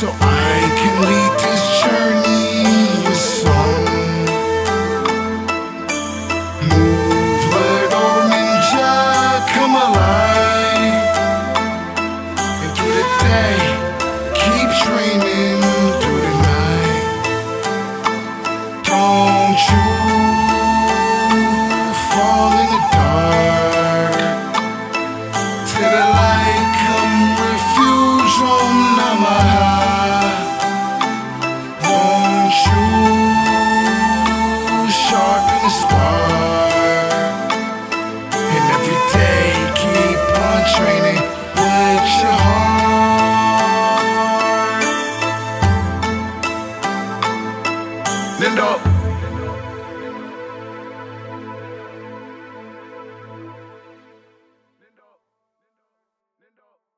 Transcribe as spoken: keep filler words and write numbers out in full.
so I can lead this journey with song. Move, little ninja, come alive. And through the day, keep dreaming through the night. Don't you fall in the dark. To the light come refuge, Om Namaha. Won't you sharpen the spark? And every day keep on training with your heart. Nindo.